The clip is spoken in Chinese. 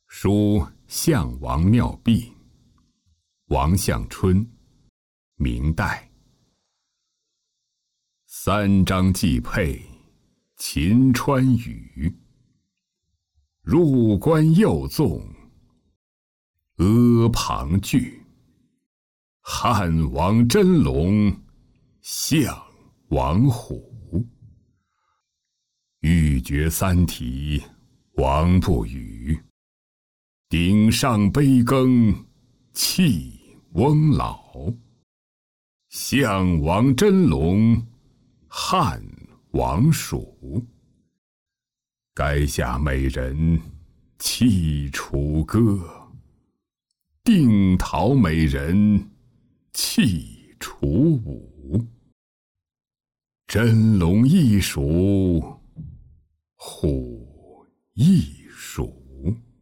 书项王庙壁，王向春，明代。三章既配，秦川语。入关又纵，阿房聚。汉王真龙，项王虎。欲绝三体，王不语。鼎上杯羹，弃翁老。项王真龙，汉王蜀。垓下美人，弃楚歌。定陶美人，弃楚舞。真龙亦属，虎亦属。